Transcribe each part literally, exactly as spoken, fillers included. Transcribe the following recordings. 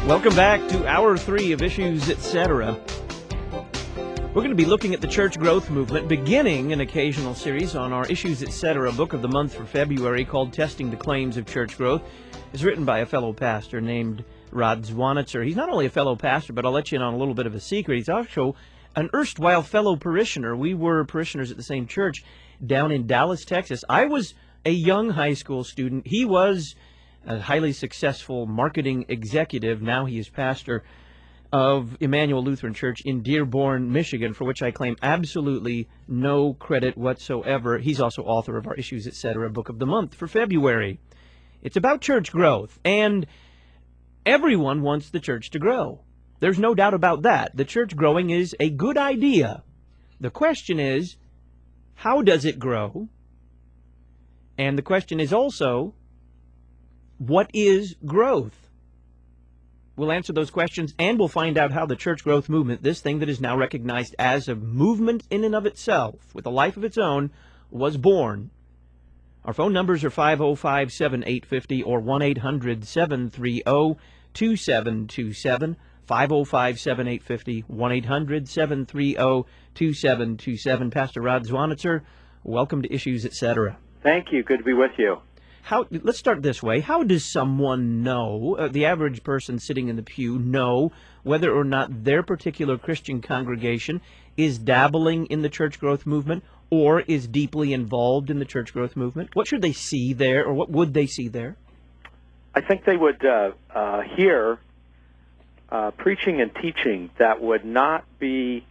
Welcome back to Hour three of Issues, et cetera. We're going to be looking at the church growth movement, beginning an occasional series on our Issues, et cetera book of the month for February called Testing the Claims of Church Growth. It's written by a fellow pastor named Rod Zwanitzer. He's not only a fellow pastor, but I'll let you in on a little bit of a secret. He's also an erstwhile fellow parishioner. We were parishioners at the same church down in Dallas, Texas. I was a young high school student. He was a highly successful marketing executive. Now he is pastor of Emmanuel Lutheran Church in Dearborn, Michigan, for which I claim absolutely no credit whatsoever. He's also author of our Issues, et cetera book of the month for February. It's about church growth, and everyone wants the church to grow. There's no doubt about that. The church growing is a good idea. The question is, how does it grow? And the question is also, what is growth? We'll answer those questions, and we'll find out how the church growth movement, this thing that is now recognized as a movement in and of itself, with a life of its own, was born. Our phone numbers are five oh five, seven eight five oh or one eight hundred, seven three oh, two seven two seven, five oh five, seven eight five oh, one eight hundred, seven three oh, two seven two seven. Pastor Rod Zwanitzer, welcome to Issues, et cetera. Thank you. Good to be with you. How, let's start this way. How does someone know, uh, the average person sitting in the pew, know whether or not their particular Christian congregation is dabbling in the church growth movement or is deeply involved in the church growth movement? What should they see there, or what would they see there? I think they would uh, uh, hear uh, preaching and teaching that would not be,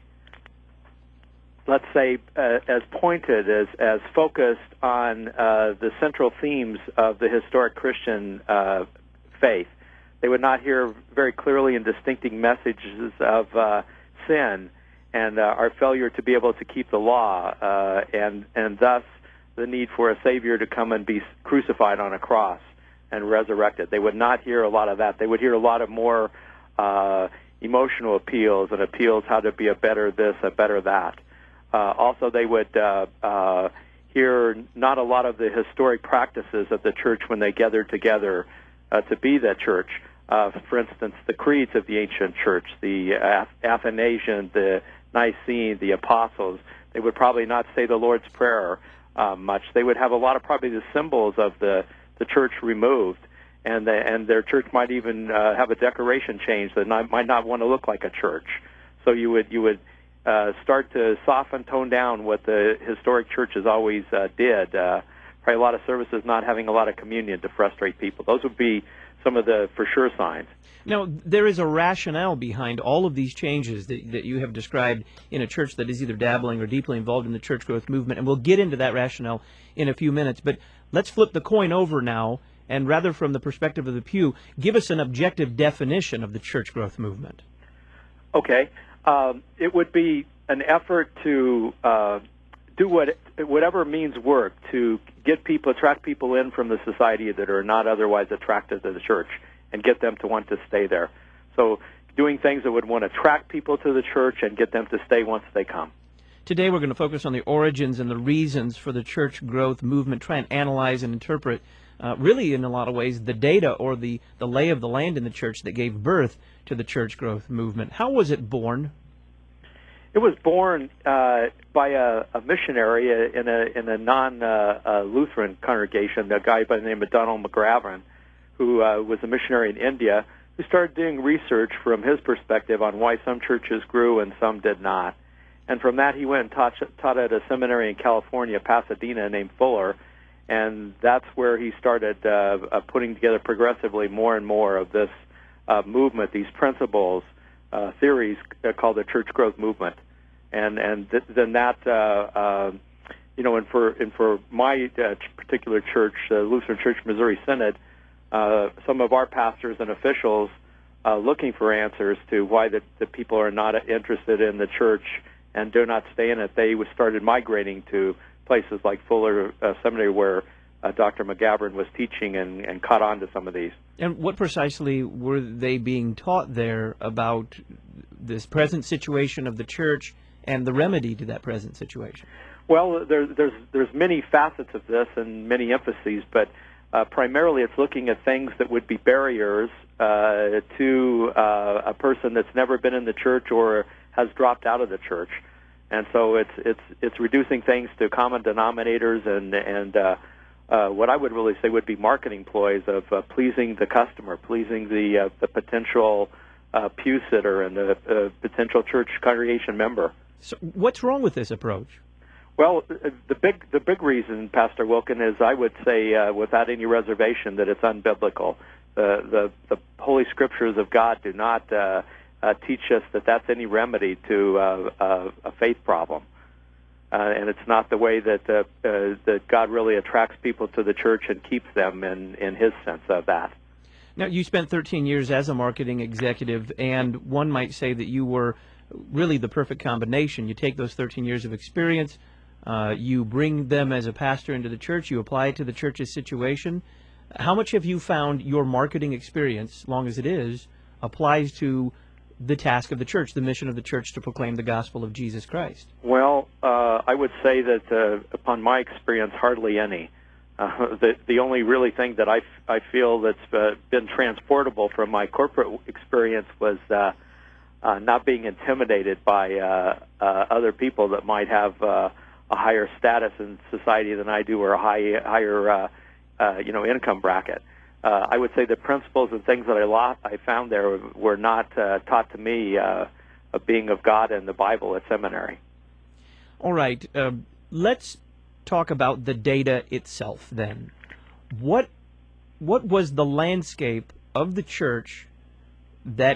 let's say, uh, as pointed, as, as focused on uh, the central themes of the historic Christian uh, faith. They would not hear very clearly and distincting messages of uh, sin and uh, our failure to be able to keep the law, uh, and, and thus the need for a Savior to come and be crucified on a cross and resurrected. They would not hear a lot of that. They would hear a lot of more uh, emotional appeals and appeals how to be a better this, a better that. Uh, also, they would uh, uh, hear not a lot of the historic practices of the church when they gathered together uh, to be the church. Uh, for instance, the creeds of the ancient church, the Ath- Athanasian, the Nicene, the Apostles. They would probably not say the Lord's Prayer uh, much. They would have a lot of probably the symbols of the, the church removed, and the, and their church might even uh, have a decoration change that not, might not want to look like a church. So you would you would. Uh, start to soften, tone down what the historic churches always uh, did. Uh, probably a lot of services not having a lot of communion to frustrate people. Those would be some of the for sure signs. Now, there is a rationale behind all of these changes that, that you have described in a church that is either dabbling or deeply involved in the church growth movement, and we'll get into that rationale in a few minutes. But let's flip the coin over now, and rather from the perspective of the pew, give us an objective definition of the church growth movement. Okay. Um, it would be an effort to uh, do what whatever means work to get people, attract people in from the society that are not otherwise attracted to the church, and get them to want to stay there. So doing things that would want to attract people to the church and get them to stay once they come. Today we're going to focus on the origins and the reasons for the church growth movement, try and analyze and interpret, uh, really in a lot of ways, the data or the, the lay of the land in the church that gave birth to the church growth movement. How was it born? It was born uh, by a, a missionary in a in a non-Lutheran uh, uh, congregation, a guy by the name of Donald McGavran, who uh, was a missionary in India, who started doing research from his perspective on why some churches grew and some did not. And from that, he went and taught, taught at a seminary in California, Pasadena, named Fuller, and that's where he started uh, uh, putting together progressively more and more of this uh, movement, these principles, uh, theories uh, called the church growth movement. And and th- then that, uh, uh, you know, and for and for my uh, particular church, the Lutheran Church Missouri Synod, uh, some of our pastors and officials uh, looking for answers to why the, the people are not interested in the church and do not stay in it, they started migrating to places like Fuller uh, Seminary, where uh, Doctor McGavran was teaching, and, and caught on to some of these. And what precisely were they being taught there about this present situation of the church and the remedy to that present situation? Well, there, there's there's many facets of this and many emphases, but uh, primarily it's looking at things that would be barriers uh, to uh, a person that's never been in the church or has dropped out of the church. And so it's it's it's reducing things to common denominators and and uh, uh, what I would really say would be marketing ploys of uh, pleasing the customer, pleasing the uh, the potential uh, pew sitter and the uh, potential church congregation member. So what's wrong with this approach? Well, the big the big reason, Pastor Wilkin, is I would say uh, without any reservation that it's unbiblical. The the, the Holy Scriptures of God do not uh, uh, teach us that that's any remedy to uh, uh, a faith problem, uh, and it's not the way that uh, uh, that God really attracts people to the church and keeps them in in His sense of that. Now, you spent thirteen years as a marketing executive, and one might say that you were really the perfect combination. You take those thirteen years of experience, uh, you bring them as a pastor into the church, you apply it to the church's situation. How much have you found your marketing experience, long as it is, applies to the task of the church, the mission of the church to proclaim the gospel of Jesus Christ? Well, uh, I would say that uh, upon my experience, hardly any. Uh, the the only really thing that I, f- I feel that's uh, been transportable from my corporate experience was uh, uh, not being intimidated by uh, uh, other people that might have uh, a higher status in society than I do, or a high, higher uh, uh, you know income bracket. Uh, I would say the principles and things that I lo- I found there were not uh, taught to me uh, of being of God and the Bible at seminary. All right, uh, let's talk about the data itself then. What what was the landscape of the church that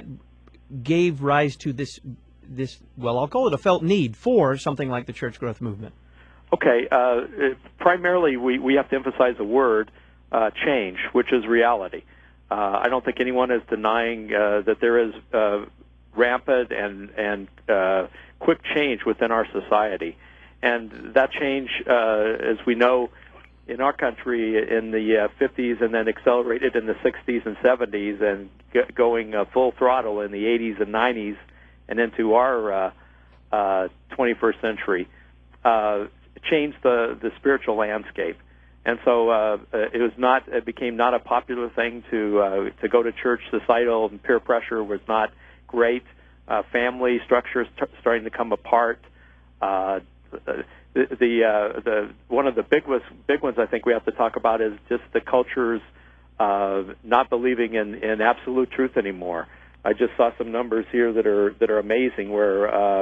gave rise to this this well, I'll call it a felt need for something like the church growth movement? Okay, uh, primarily we, we have to emphasize the word uh, change, which is reality. Uh, I don't think anyone is denying uh, that there is uh, rampant and and uh, quick change within our society. And that change, uh, as we know, in our country in the uh, fifties and then accelerated in the sixties and seventies and g- going uh, full throttle in the eighties and nineties and into our uh, uh, twenty-first century, uh, changed the, the spiritual landscape. And so uh, it was not, it became not a popular thing to uh, to go to church. Societal and peer pressure was not great. Uh, family structures t- starting to come apart. Uh, The, the, uh, the one of the big was, big ones I think we have to talk about is just the culture's uh, not believing in, in absolute truth anymore. I just saw some numbers here that are that are amazing. Where uh,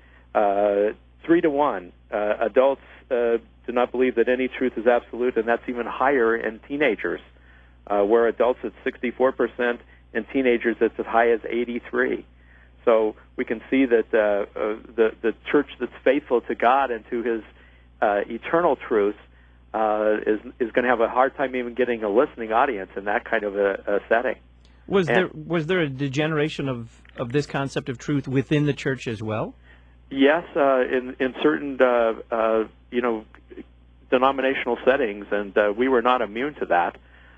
uh, three to one uh, adults uh, do not believe that any truth is absolute, and that's even higher in teenagers. Uh, where adults it's sixty-four percent, and teenagers it's as high as eighty-three. So we can see that uh, uh, the the church that's faithful to God and to His uh, eternal truth uh, is is going to have a hard time even getting a listening audience in that kind of a, a setting. Was and, there was there a degeneration of, of this concept of truth within the church as well? Yes, uh, in in certain uh, uh, you know denominational settings, and uh, we were not immune to that.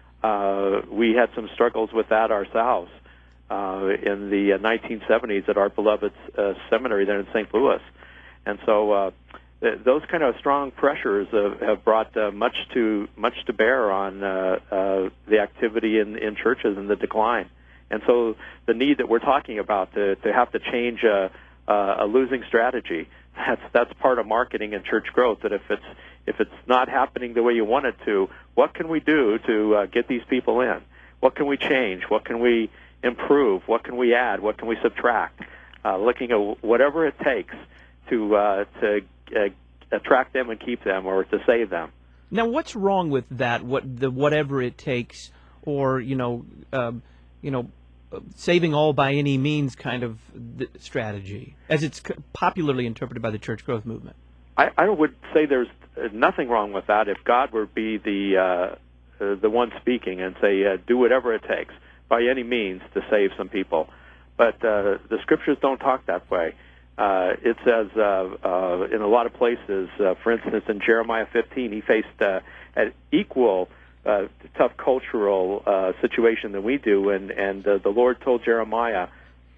Uh, we had some struggles with that ourselves. Uh, in the uh, nineteen seventies at our beloved uh, seminary there in Saint Louis. And so uh, th- those kind of strong pressures uh, have brought uh, much to much to bear on uh, uh, the activity in, in churches and the decline. And so the need that we're talking about to, to have to change a, a losing strategy, that's that's part of marketing and church growth, that if it's if it's not happening the way you want it to, what can we do to uh, get these people in? What can we change? What can we improve? What can we add? What can we subtract? Uh, looking at whatever it takes to uh, to uh, attract them and keep them, or to save them. Now, what's wrong with that? What the whatever it takes, or you know, um, you know, saving all by any means kind of th- strategy, as it's c- popularly interpreted by the church growth movement? I, I would say there's nothing wrong with that if God were be the uh, uh, the one speaking and say, uh, do whatever it takes by any means to save some people. But uh, the scriptures don't talk that way. Uh, it says uh, uh, in a lot of places, uh, for instance, in Jeremiah fifteen, he faced uh, an equal uh, tough cultural uh, situation than we do, and, and uh, the Lord told Jeremiah,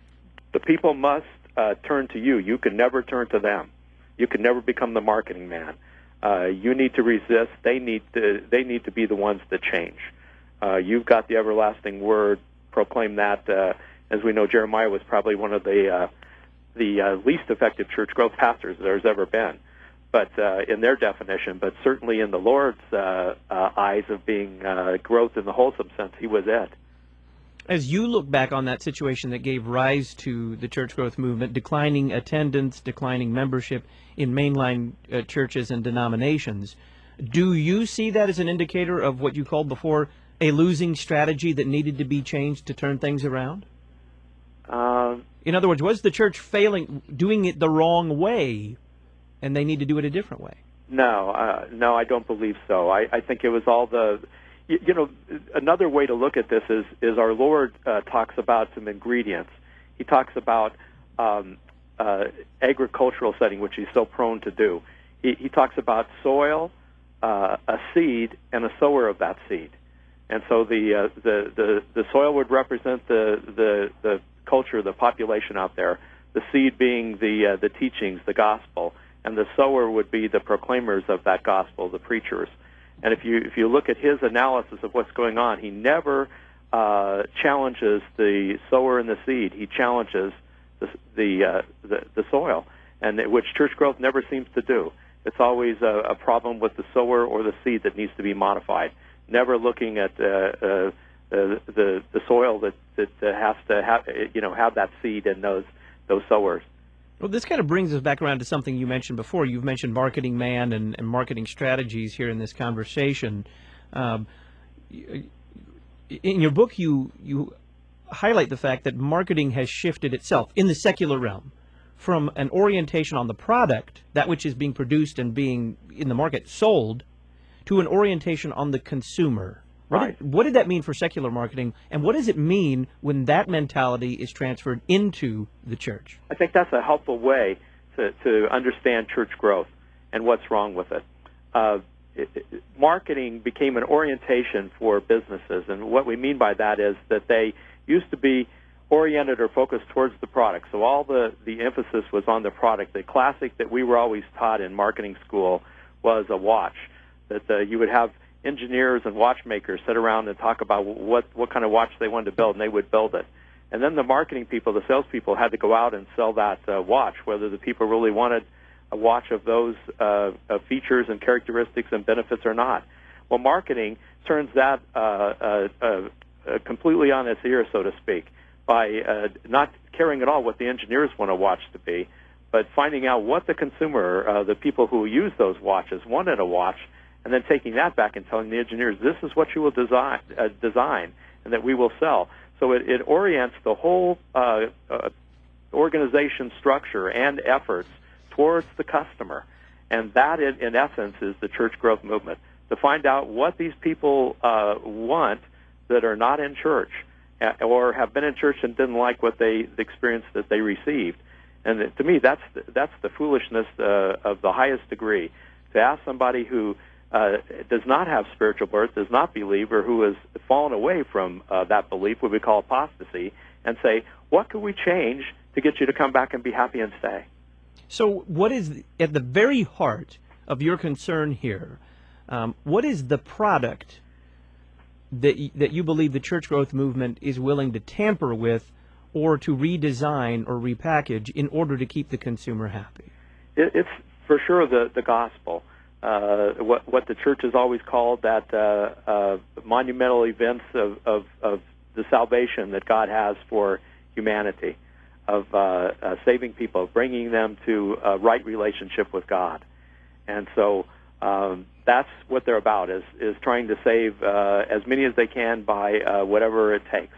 the people must uh, turn to you. You can never turn to them. You can never become the marketing man. Uh, you need to resist. They need to, they need to be the ones that change. Uh, you've got the everlasting word proclaim that. Uh, as we know, Jeremiah was probably one of the uh, the uh, least effective church growth pastors there's ever been, but uh, in their definition, but certainly in the Lord's uh, uh, eyes of being uh, growth in the wholesome sense, he was it. As you look back on that situation that gave rise to the church growth movement, declining attendance, declining membership in mainline uh, churches and denominations, do you see that as an indicator of what you called before a losing strategy that needed to be changed to turn things around? Um, in other words, was the church failing, doing it the wrong way, and they need to do it a different way? No, uh, no, I don't believe so. I, I think it was all the, you, you know, another way to look at this is, is our Lord uh, talks about some ingredients. He talks about um, uh, agricultural setting, which he's so prone to do. He, he talks about soil, uh, a seed, and a sower of that seed. And so the uh, the, the the soil would represent the the the culture, the population out there, the seed being the uh, the teachings, the gospel, and the sower would be the proclaimers of that gospel, the preachers. And if you if you look at his analysis of what's going on, he never uh, challenges the sower and the seed. He challenges the the uh, the, the soil, and it, which church growth never seems to do. It's always a, a problem with the sower or the seed that needs to be modified. Never looking at uh, uh, the, the the soil that that has to have you know have that seed and those those sowers. Well, this kind of brings us back around to something you mentioned before. You've mentioned Marketing Man and, and marketing strategies here in this conversation. Um, in your book, you you highlight the fact that marketing has shifted itself in the secular realm from an orientation on the product, that which is being produced and being in the market sold, to an orientation on the consumer. What, right. did, what did that mean for secular marketing, and what does it mean when that mentality is transferred into the church? I think that's a helpful way to, to understand church growth and what's wrong with it. Uh, it, it. Marketing became an orientation for businesses, and what we mean by that is that they used to be oriented or focused towards the product. So all the, the emphasis was on the product. The classic that we were always taught in marketing school was a watch, that uh, you would have engineers and watchmakers sit around and talk about what, what kind of watch they wanted to build, and they would build it. And then the marketing people, the salespeople, had to go out and sell that uh, watch, whether the people really wanted a watch of those uh, uh, features and characteristics and benefits or not. Well, marketing turns that uh, uh, uh, uh, completely on its ear, so to speak, by uh, not caring at all what the engineers want a watch to be, but finding out what the consumer, uh, the people who use those watches, wanted a watch, and then taking that back and telling the engineers, this is what you will design, uh, design and that we will sell. So it, it orients the whole uh, uh, organization structure and efforts towards the customer. And that, in, in essence, is the church growth movement, to find out what these people uh, want that are not in church or have been in church and didn't like what they the experience that they received. And to me, that's the, that's the foolishness uh, of the highest degree, to ask somebody who uh, does not have spiritual birth, does not believe, or who has fallen away from uh, that belief, what we call apostasy, and say, what could we change to get you to come back and be happy and stay? So what is, at the very heart of your concern here, um, what is the product that y- that you believe the church growth movement is willing to tamper with or to redesign or repackage in order to keep the consumer happy? It, it's for sure the, the gospel. Uh, what, what the church has always called that uh, uh, monumental events of, of, of the salvation that God has for humanity, of uh, uh, saving people, bringing them to a right relationship with God. And so um, that's what they're about, is, is trying to save uh, as many as they can by uh, whatever it takes.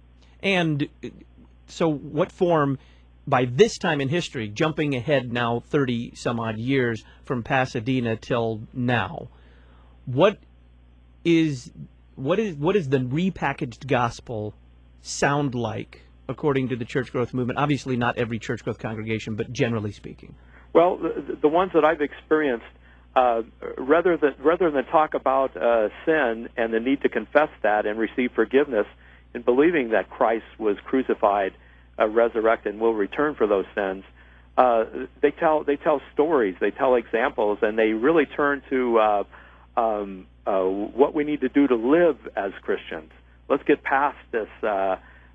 And so what form, by this time in history, jumping ahead now thirty some odd years from Pasadena till now, what is what is what is the repackaged gospel sound like according to the church growth movement? Obviously not every church growth congregation, but generally speaking. Well, the, the ones that I've experienced, uh, rather than rather than talk about uh, sin and the need to confess that and receive forgiveness in believing that Christ was crucified, Uh, resurrected, and will return for those sins. Uh, they tell they tell stories, they tell examples, and they really turn to uh, um, uh, what we need to do to live as Christians. Let's get past this uh,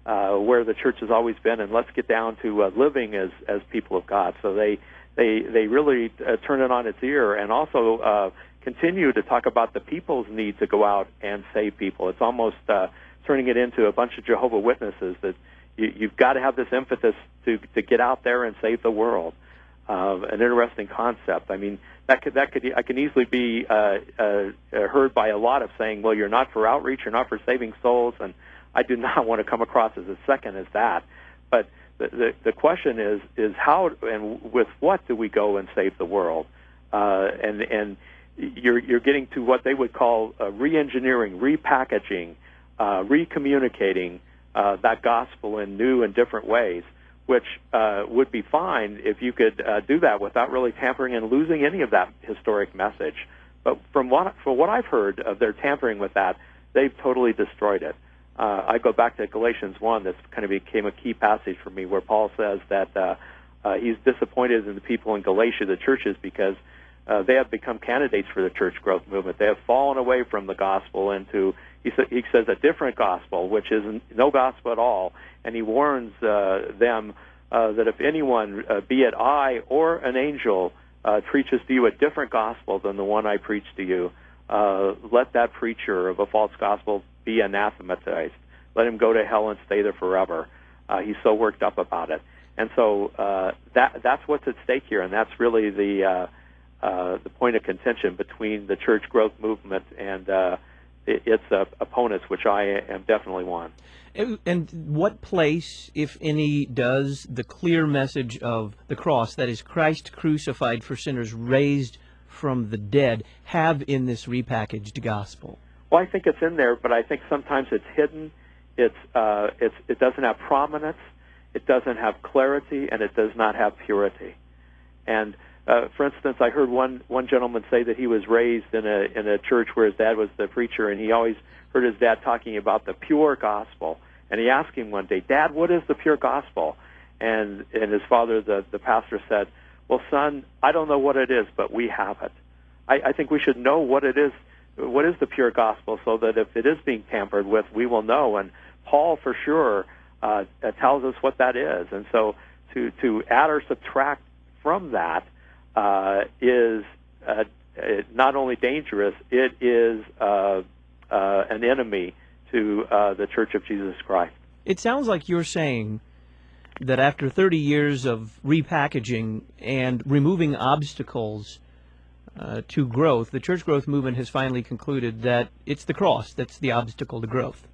uh, where the church has always been, and let's get down to uh, living as as people of God. So they they they really uh, turn it on its ear, and also uh, continue to talk about the people's need to go out and save people. It's almost uh, turning it into a bunch of Jehovah's Witnesses that you, you've got to have this emphasis to to get out there and save the world. Uh, an interesting concept. I mean, that could that could I can easily be uh, uh, heard by a lot of saying, well, you're not for outreach, you're not for saving souls, and I do not want to come across as a second as that. But the the, the question is is how and with what do we go and save the world? Uh, and and you're you're getting to what they would call uh, re-engineering, repackaging, uh, recommunicating uh, that gospel in new and different ways, which uh, would be fine if you could uh, do that without really tampering and losing any of that historic message. But from what, from what I've heard of their tampering with that, they've totally destroyed it. Uh, I go back to Galatians one. This kind of became a key passage for me, where Paul says that uh, uh, he's disappointed in the people in Galatia, the churches, because uh, they have become candidates for the church growth movement. They have fallen away from the gospel into, he, sa- he says, a different gospel, which is no gospel at all. And he warns uh, them uh, that if anyone, uh, be it I or an angel, uh, preaches to you a different gospel than the one I preach to you, uh, let that preacher of a false gospel be anathematized. Let him go to hell and stay there forever. Uh, he's so worked up about it. And so uh, that that's what's at stake here, and that's really the uh, uh, the point of contention between the church growth movement and uh, its uh, opponents, which I am definitely one. And what place, if any, does the clear message of the cross, that is Christ crucified for sinners, raised from the dead, have in this repackaged gospel? Well, I think it's in there, but I think sometimes it's hidden. It's, uh, it's it doesn't have prominence, it doesn't have clarity, and it does not have purity. And uh, for instance, I heard one one gentleman say that he was raised in a in a church where his dad was the preacher, and he always heard his dad talking about the pure gospel. And he asked him one day, "Dad, what is the pure gospel?" And and his father, the the pastor, said, "Well, son, I don't know what it is, but we have it. I, I think we should know what it is. What is the pure gospel, so that if it is being tampered with, we will know." And Paul, for sure, uh, tells us what that is. And so, to to add or subtract from that uh, is uh, not only dangerous; it is uh, uh, an enemy to uh, the Church of Jesus Christ. It sounds like you're saying that after thirty years of repackaging and removing obstacles uh, to growth, the church growth movement has finally concluded that it's the cross that's the obstacle to growth.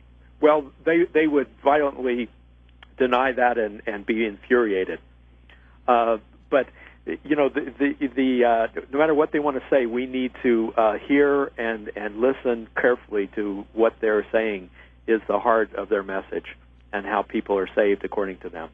Well, they they would violently deny that and, and be infuriated. Uh, but you know, the the, the uh, no matter what they want to say, we need to uh, hear and and listen carefully to what they're saying is the heart of their message and how people are saved according to them.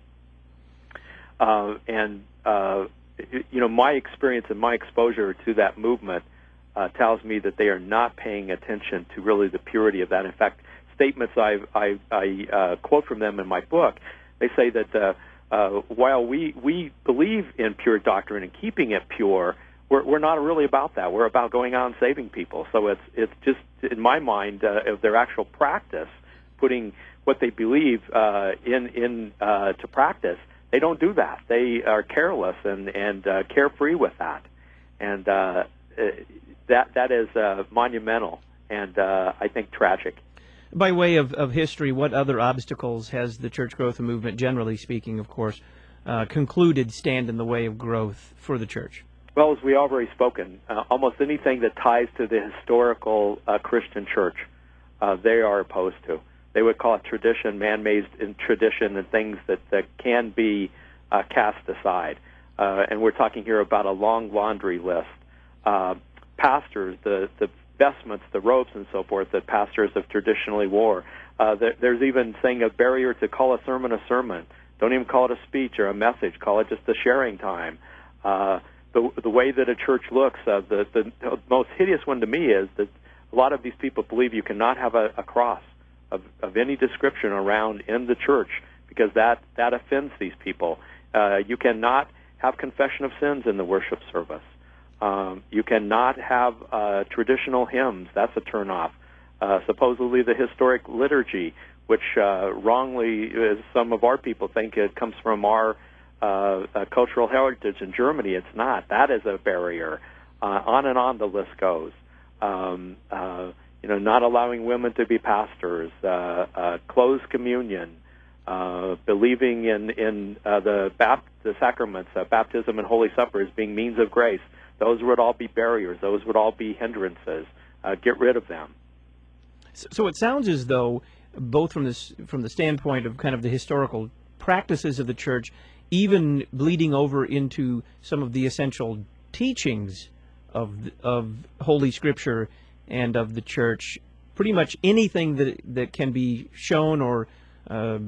Uh, and uh, you know, my experience and my exposure to that movement uh, tells me that they are not paying attention to really the purity of that. In fact, statements I I, I uh, quote from them in my book, they say that. Uh, Uh, while we, we believe in pure doctrine and keeping it pure, we're, we're not really about that. We're about going out and saving people. So it's it's just, in my mind, uh, of their actual practice, putting what they believe uh, in in uh, to practice. They don't do that. They are careless and and uh, carefree with that, and uh, that that is uh, monumental and uh, I think tragic. By way of, of history, what other obstacles has the church growth movement, generally speaking, of course, uh, concluded stand in the way of growth for the church? Well, as we already spoken, uh, almost anything that ties to the historical uh, Christian church, uh, they are opposed to. They would call it tradition, man-made tradition, and things that, that can be uh, cast aside. Uh, and we're talking here about a long laundry list. Uh, pastors, the the vestments, the robes and so forth that pastors have traditionally wore. Uh, there, there's even saying a barrier to call a sermon a sermon. Don't even call it a speech or a message. Call it just a sharing time. Uh, the, the way that a church looks, uh, the, the, the most hideous one to me is that a lot of these people believe you cannot have a, a cross of, of any description around in the church because that, that offends these people. Uh, you cannot have confession of sins in the worship service. Um, you cannot have uh, traditional hymns. That's a turnoff. Uh, supposedly the historic liturgy which uh, wrongly, as some of our people think, it comes from our uh, uh, cultural heritage in Germany. It's not. That is a barrier. Uh, on and on the list goes. Um, uh, you know, not allowing women to be pastors, uh, uh, closed communion, uh, believing in in uh, the, bap- the sacraments, uh, baptism and Holy Supper as being means of grace. Those would all be barriers. Those would all be hindrances. Uh, get rid of them. So, so it sounds as though, both from this from the standpoint of kind of the historical practices of the church, even bleeding over into some of the essential teachings of of Holy Scripture and of the church, pretty much anything that that can be shown or uh,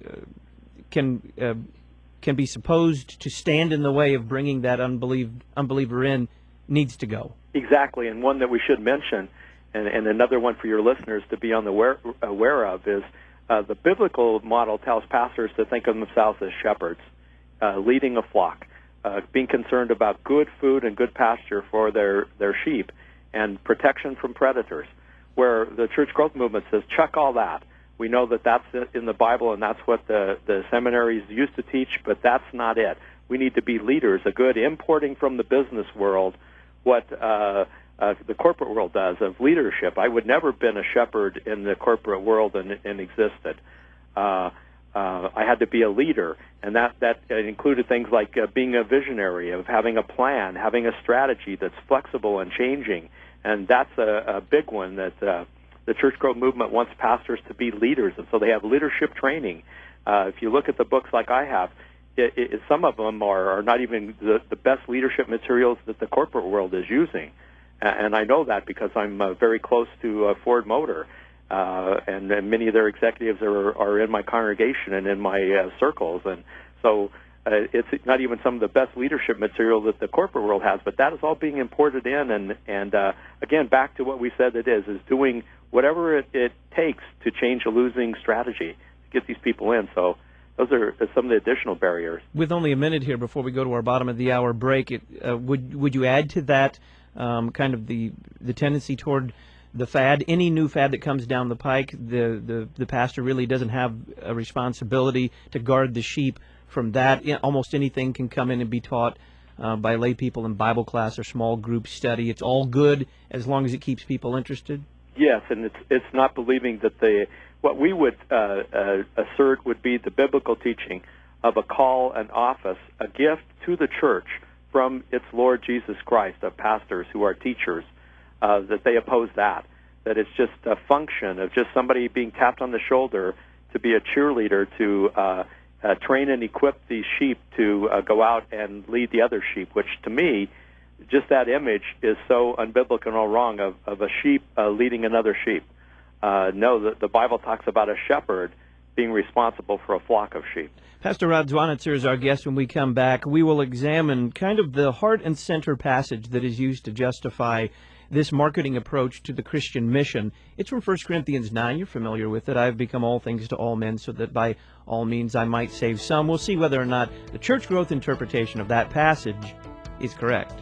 can uh, can be supposed to stand in the way of bringing that unbelief, unbeliever in needs to go. Exactly, and one that we should mention, and, and another one for your listeners to be on the aware, aware of, is uh, the biblical model tells pastors to think of themselves as shepherds, uh, leading a flock, uh, being concerned about good food and good pasture for their, their sheep, and protection from predators, where the church growth movement says, chuck all that. We know that that's in the Bible, and that's what the, the seminaries used to teach, but that's not it. We need to be leaders, a good importing from the business world what uh, uh, the corporate world does of leadership. I would never have been a shepherd in the corporate world and, and existed. Uh, uh, I had to be a leader, and that, that included things like uh, being a visionary, of having a plan, having a strategy that's flexible and changing, and that's a, a big one that uh, the church growth movement wants pastors to be leaders, and so they have leadership training. Uh, if you look at the books like I have, It, it, some of them are, are not even the, the best leadership materials that the corporate world is using. And I know that because I'm uh, very close to uh, Ford Motor, uh, and, and many of their executives are, are in my congregation and in my uh, circles. And so uh, it's not even some of the best leadership material that the corporate world has, but that is all being imported in. And, and uh, again, back to what we said it is, is doing whatever it, it takes to change a losing strategy to get these people in. So those are some of the additional barriers. With only a minute here before we go to our bottom of the hour break, it, uh, would would you add to that um, kind of the the tendency toward the fad? Any new fad that comes down the pike, the, the, the pastor really doesn't have a responsibility to guard the sheep from that. Almost anything can come in and be taught uh, by lay people in Bible class or small group study. It's all good as long as it keeps people interested? Yes, and it's it's not believing that the what we would uh, uh, assert would be the biblical teaching of a call, an office, a gift to the church from its Lord Jesus Christ, of pastors who are teachers, uh, that they oppose that, that it's just a function of just somebody being tapped on the shoulder to be a cheerleader, to uh, uh, train and equip these sheep to uh, go out and lead the other sheep, which to me, just that image is so unbiblical and all wrong of, of a sheep uh, leading another sheep. Uh, no, the, the Bible talks about a shepherd being responsible for a flock of sheep. Pastor Rod Zwanitzer is our guest. When we come back, we will examine kind of the heart and center passage that is used to justify this marketing approach to the Christian mission. It's from First Corinthians nine. You're familiar with it. I've become all things to all men so that by all means I might save some. We'll see whether or not the church growth interpretation of that passage is correct.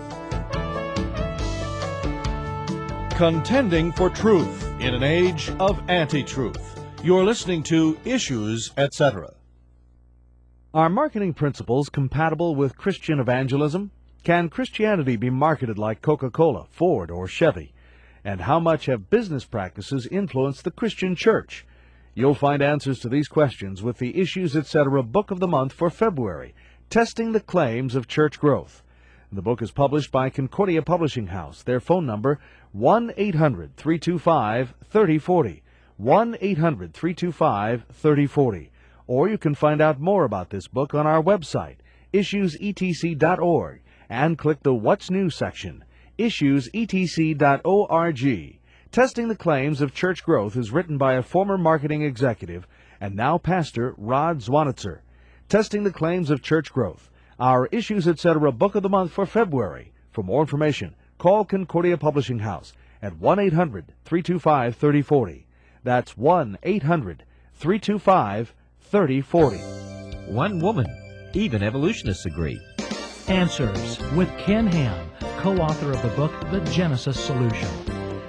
Contending for truth in an age of anti-truth. You're listening to Issues, et cetera. Are marketing principles compatible with Christian evangelism? Can Christianity be marketed like Coca-Cola, Ford, or Chevy? And how much have business practices influenced the Christian church? You'll find answers to these questions with the Issues, et cetera book of the month for February, Testing the Claims of Church Growth. The book is published by Concordia Publishing House. Their phone number, one eight hundred, three two five, three oh four oh, one eight hundred, three two five, three oh four oh. Or you can find out more about this book on our website, issues e t c dot org, and click the What's New section, issues e t c dot org. Testing the Claims of Church Growth is written by a former marketing executive and now pastor, Rod Zwanitzer. Testing the Claims of Church Growth, our Issues, et cetera book of the month for February. For more information, call Concordia Publishing House at one eight hundred, three two five, three oh four oh. That's one eight hundred, three two five, three oh four oh. One woman. Even evolutionists agree. Answers with Ken Ham, co-author of the book The Genesis Solution.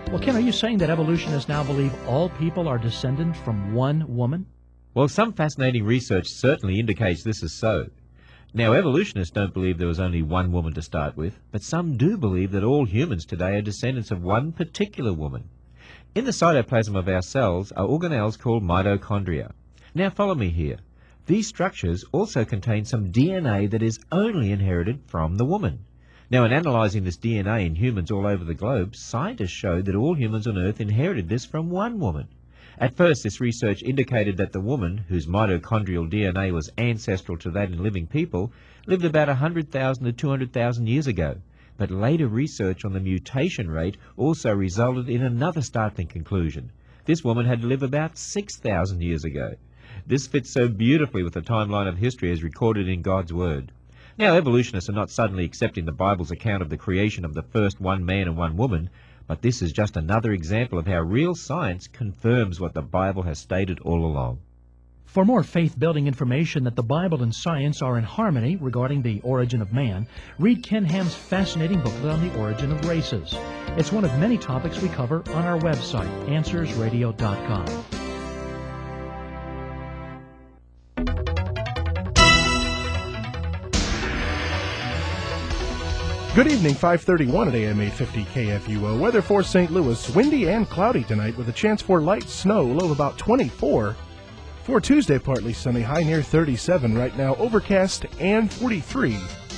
Well, Ken, are you saying that evolutionists now believe all people are descended from one woman? Well, some fascinating research certainly indicates this is so. Now, evolutionists don't believe there was only one woman to start with, but some do believe that all humans today are descendants of one particular woman. In the cytoplasm of our cells are organelles called mitochondria. Now, follow me here. These structures also contain some D N A that is only inherited from the woman. Now, in analysing this D N A in humans all over the globe, scientists showed that all humans on Earth inherited this from one woman. At first, this research indicated that the woman, whose mitochondrial D N A was ancestral to that in living people, lived about one hundred thousand to two hundred thousand years ago. But later research on the mutation rate also resulted in another startling conclusion. This woman had to live about six thousand years ago. This fits so beautifully with the timeline of history as recorded in God's Word. Now, evolutionists are not suddenly accepting the Bible's account of the creation of the first one man and one woman, but this is just another example of how real science confirms what the Bible has stated all along. For more faith-building information that the Bible and science are in harmony regarding the origin of man, read Ken Ham's fascinating booklet on the origin of races. It's one of many topics we cover on our website, answers radio dot com. Good evening, five thirty-one at A M eight fifty K F U O. Weather for Saint Louis, windy and cloudy tonight with a chance for light snow, low of about twenty-four. For Tuesday, partly sunny, high near thirty-seven. Right now, overcast and forty-three.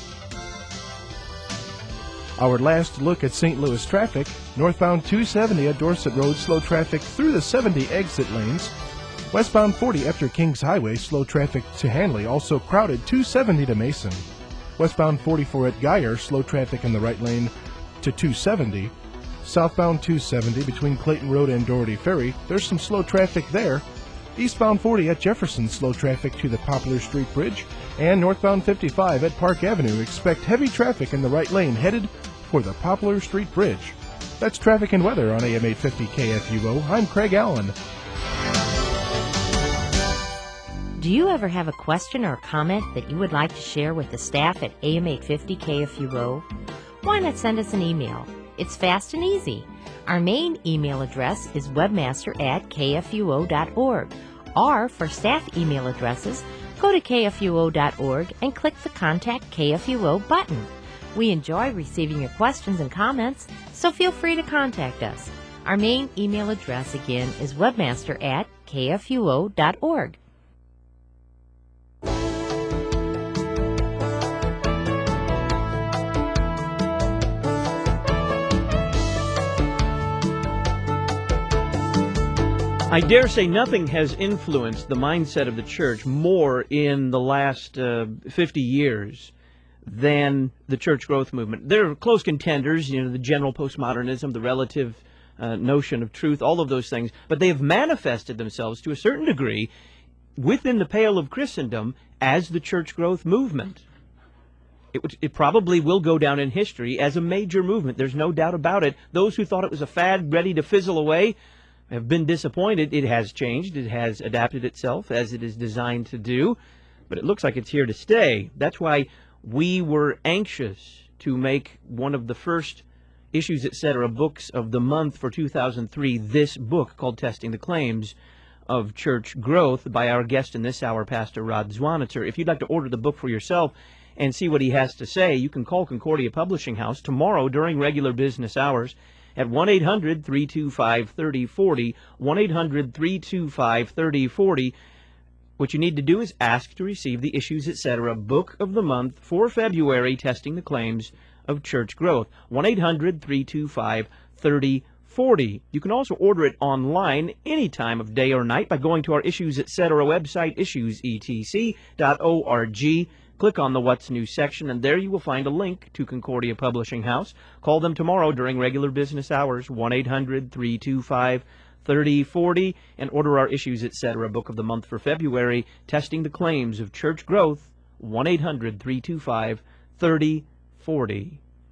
Our last look at Saint Louis traffic. Northbound two seventy at Dorset Road, slow traffic through the seventy exit lanes. Westbound forty after Kings Highway, slow traffic to Hanley, also crowded two seventy to Mason. Westbound forty-four at Geyer, slow traffic in the right lane to two seventy. Southbound two seventy between Clayton Road and Doherty Ferry, there's some slow traffic there. Eastbound forty at Jefferson, slow traffic to the Poplar Street Bridge. And northbound fifty-five at Park Avenue, expect heavy traffic in the right lane headed for the Poplar Street Bridge. That's traffic and weather on A M eight fifty K F U O. I'm Craig Allen. Do you ever have a question or a comment that you would like to share with the staff at A M eight fifty K F U O? Why not send us an email? It's fast and easy. Our main email address is webmaster at k f u o dot org. Or for staff email addresses, go to k f u o dot org and click the Contact K F U O button. We enjoy receiving your questions and comments, so feel free to contact us. Our main email address again is webmaster at k f u o dot org. I dare say nothing has influenced the mindset of the church more in the last uh, fifty years than the church growth movement. There are close contenders, you know, the general postmodernism, the relative uh, notion of truth, all of those things, but they have manifested themselves to a certain degree within the pale of Christendom as the church growth movement. It, would, it probably will go down in history as a major movement. There's no doubt about it. Those who thought it was a fad ready to fizzle away have been disappointed. It has changed. It has adapted itself as it is designed to do, but it looks like it's here to stay. That's why we were anxious to make one of the first Issues, et cetera books of the month for two thousand three, this book called Testing the Claims of Church Growth by our guest in this hour, Pastor Rod Zwaniter. If you'd like to order the book for yourself and see what he has to say, you can call Concordia Publishing House tomorrow during regular business hours at one eight hundred, three two five, three oh four oh, one eight hundred, three two five, three oh four oh. What you need to do is ask to receive the Issues, et cetera book of the month for February, Testing the Claims of Church Growth. one eight hundred, three two five, three oh four oh. You can also order it online any time of day or night by going to our Issues, et cetera website, issues e t c dot org. Click on the What's New section, and there you will find a link to Concordia Publishing House. Call them tomorrow during regular business hours, one eight hundred, three two five, three oh four oh, and order our Issues, et cetera book of the month for February, Testing the Claims of Church Growth, one eight hundred, three two five, three oh four oh.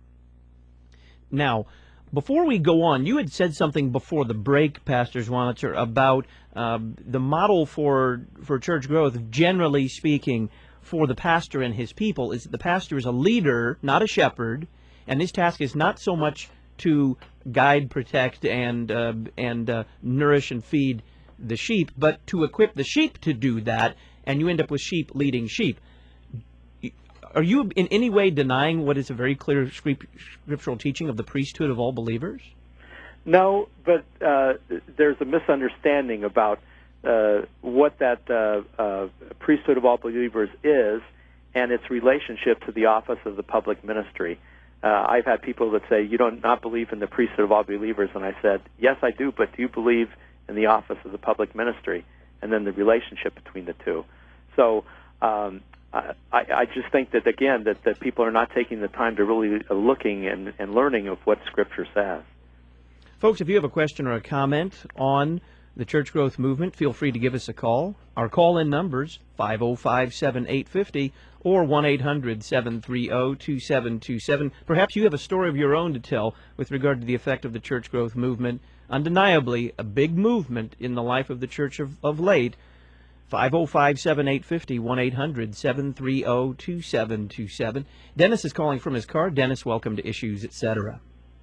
Now, before we go on, you had said something before the break, Pastor Zwaniter, about uh, the model for, for church growth, generally speaking, for the pastor and his people, is that the pastor is a leader, not a shepherd, and his task is not so much to guide, protect, and uh, and uh, nourish and feed the sheep, but to equip the sheep to do that, and you end up with sheep leading sheep. Are you in any way denying what is a very clear scriptural teaching of the priesthood of all believers? No, but uh, there's a misunderstanding about uh, what that uh, uh, priesthood of all believers is and its relationship to the office of the public ministry. Uh, I've had people that say, you don't not believe in the priesthood of all believers, and I said, yes, I do, but do you believe in the office of the public ministry and then the relationship between the two? So um, I, I just think that, again, that, that people are not taking the time to really uh, looking and, and learning of what Scripture says. Folks, if you have a question or a comment on the Church Growth Movement, feel free to give us a call. Our call-in number's five oh five, seven eight five oh or one eight hundred, seven three oh, two seven two seven. Perhaps you have a story of your own to tell with regard to the effect of the Church Growth Movement. Undeniably, a big movement in the life of the Church of, of late. five oh five, seven eight five oh, one eight hundred, seven three oh, two seven two seven. Dennis is calling from his car. Dennis, welcome to Issues, et cetera.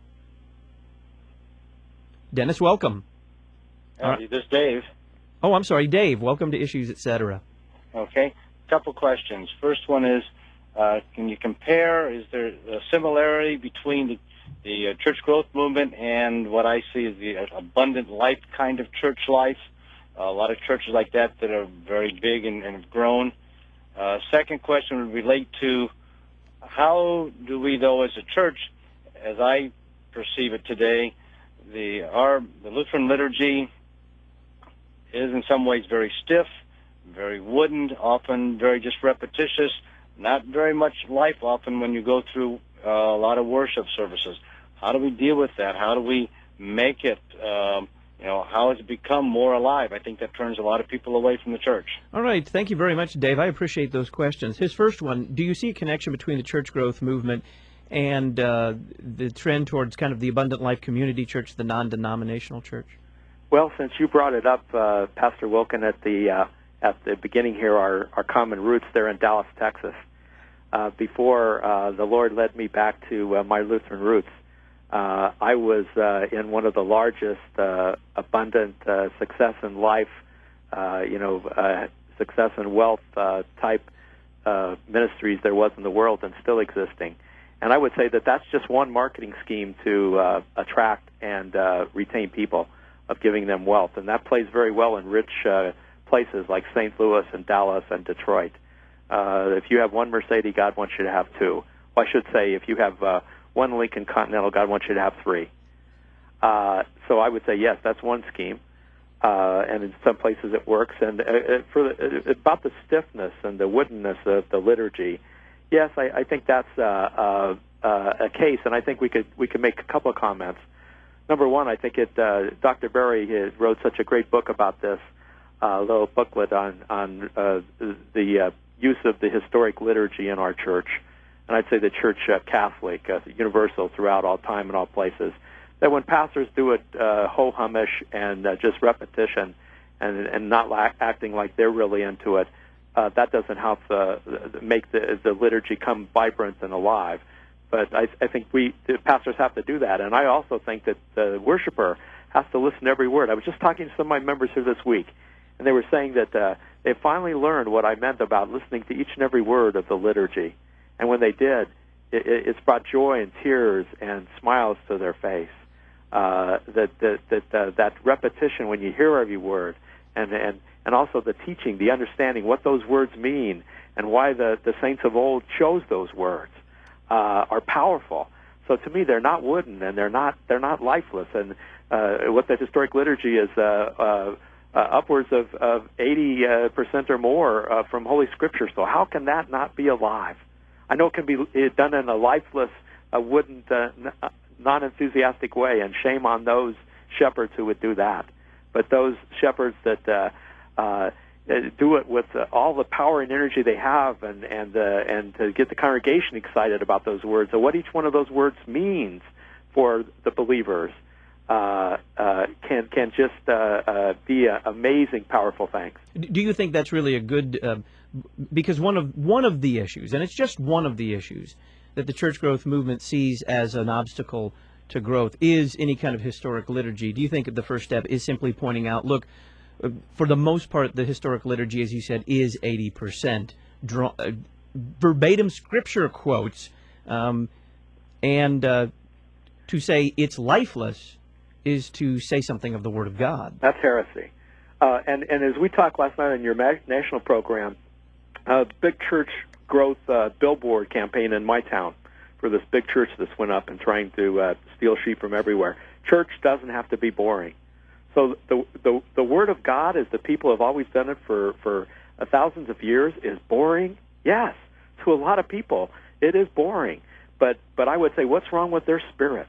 Dennis, welcome. Uh, right. This is Dave. Oh, I'm sorry, Dave. Welcome to Issues, et cetera. Okay. Couple questions. First one is, uh, can you compare, is there a similarity between the, the uh, church growth movement and what I see as the uh, abundant life kind of church life? Uh, a lot of churches like that that are very big and, and have grown. Uh, second question would relate to how do we, though, as a church, as I perceive it today, the our the Lutheran liturgy is in some ways very stiff, very wooden, often very just repetitious, not very much life often when you go through uh, a lot of worship services. How do we deal with that? How do we make it, um, you know, how has it become more alive? I think that turns a lot of people away from the church. All right. Thank you very much, Dave. I appreciate those questions. His first one, do you see a connection between the church growth movement and uh, the trend towards kind of the abundant life community church, the non-denominational church? Well, since you brought it up, uh, Pastor Wilken, at the uh, at the beginning here, our, our common roots there in Dallas, Texas. Uh, before uh, the Lord led me back to uh, my Lutheran roots, uh, I was uh, in one of the largest uh, abundant uh, success in life, uh, you know, uh, success and wealth uh, type uh, ministries there was in the world and still existing. And I would say that that's just one marketing scheme to uh, attract and uh, retain people, of giving them wealth. And that plays very well in rich uh, places like Saint Louis and Dallas and Detroit. Uh, if you have one Mercedes, God wants you to have two. Well, I should say, if you have uh, one Lincoln Continental, God wants you to have three. Uh, so I would say, yes, that's one scheme. Uh, and in some places it works. And uh, for the, uh, about the stiffness and the woodenness of the liturgy, yes, I, I think that's uh, uh, uh, a case, and I think we could we could make a couple of comments. Number one, I think it. Uh, Doctor Berry wrote such a great book about this, uh, little booklet on on uh, the uh, use of the historic liturgy in our church, and I'd say the church uh, Catholic, uh, universal throughout all time and all places. That when pastors do it uh, ho-humish and uh, just repetition, and and not la- acting like they're really into it, uh, that doesn't help uh, make the the liturgy come vibrant and alive. But I, I think we, the pastors, have to do that. And I also think that the worshiper has to listen to every word. I was just talking to some of my members here this week, and they were saying that uh, they finally learned what I meant about listening to each and every word of the liturgy. And when they did, it, it's brought joy and tears and smiles to their face. Uh, that that that, uh, that repetition when you hear every word, and, and, and also the teaching, the understanding what those words mean, and why the, the saints of old chose those words. Uh, are powerful. So to me, they're not wooden, and they're not they're not lifeless. And uh, what the historic liturgy is, uh, uh, uh, upwards of, of eighty uh, percent or more uh, from Holy Scripture. So how can that not be alive? I know it can be done in a lifeless, uh, wooden, uh, non-enthusiastic way, and shame on those shepherds who would do that. But those shepherds that uh, uh, do it with uh, all the power and energy they have, and and uh, and to get the congregation excited about those words, and what each one of those words means for the believers, uh, uh, can can just uh, uh, be an amazing, powerful thing. Do you think that's really a good? Uh, because one of one of the issues, and it's just one of the issues, that the church growth movement sees as an obstacle to growth is any kind of historic liturgy. Do you think the first step is simply pointing out, look, uh, for the most part, the historic liturgy, as you said, is eighty percent draw, uh, verbatim scripture quotes, um, and uh, to say it's lifeless is to say something of the Word of God. That's heresy. Uh, and, and as we talked last night on your ma- national program, a uh, big church growth uh, billboard campaign in my town for this big church that's went up and trying to uh, steal sheep from everywhere. Church doesn't have to be boring. So the, the the Word of God, as the people have always done it for, for uh, thousands of years, is boring? Yes. To a lot of people, it is boring. But but I would say, what's wrong with their spirit?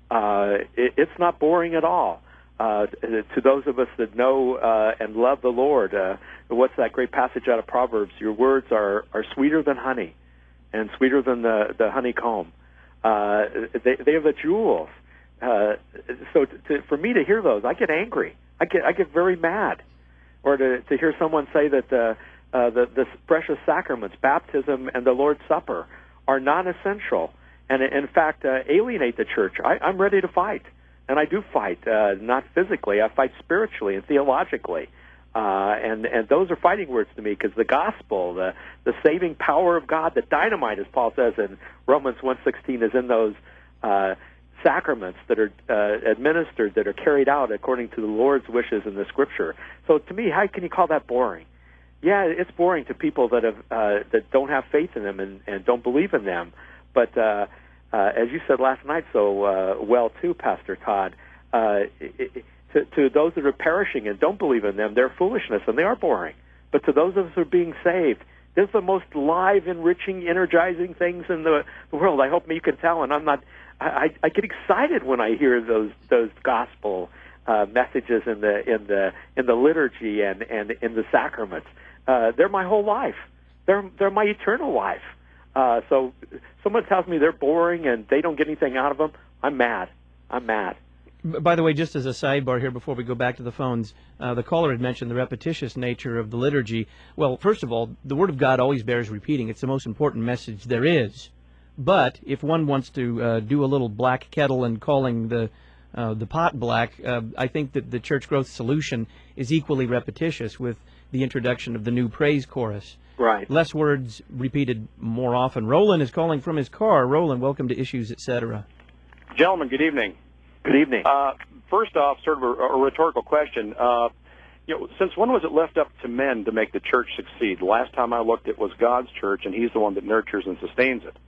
Uh, it, it's not boring at all. Uh, to those of us that know uh, and love the Lord, uh, what's that great passage out of Proverbs? Your words are, are sweeter than honey and sweeter than the, the honeycomb. Uh, they, they are the jewels. Uh, so to, to, for me to hear those, I get angry. I get I get very mad. Or to, to hear someone say that the, uh, the, the precious sacraments, baptism and the Lord's Supper, are non-essential and, in fact, uh, alienate the church. I, I'm ready to fight. And I do fight, uh, not physically. I fight spiritually and theologically. Uh, and, and those are fighting words to me, because the gospel, the, the saving power of God, the dynamite, as Paul says in Romans one sixteen, is in those uh, sacraments that are uh, administered, that are carried out according to the Lord's wishes in the Scripture. So to me, how can you call that boring? Yeah, it's boring to people that have uh, that don't have faith in them and, and don't believe in them. But uh, uh, as you said last night so uh, well too, Pastor Todd, uh, it, it, to, to those that are perishing and don't believe in them, they're foolishness and they are boring. But to those of us who are being saved, this is the most live, enriching, energizing things in the, the world. I hope you can tell, and I'm not. I, I get excited when I hear those those gospel uh, messages in the in the in the liturgy and, and in the sacraments. Uh, they're my whole life. They're they're my eternal life. Uh, so someone tells me they're boring and they don't get anything out of them, I'm mad. I'm mad. By the way, just as a sidebar here before we go back to the phones, uh, the caller had mentioned the repetitious nature of the liturgy. Well, first of all, the Word of God always bears repeating. It's the most important message there is. But if one wants to uh, do a little black kettle and calling the uh, the pot black, uh, I think that the church growth solution is equally repetitious with the introduction of the new praise chorus. Right. Less words repeated more often. Roland is calling from his car. Roland, welcome to Issues, et cetera. Gentlemen, good evening. Good evening. Uh, first off, sort of a, a rhetorical question. Uh, you know, since when was it left up to men to make the church succeed? The last time I looked, it was God's church, and He's the one that nurtures and sustains it.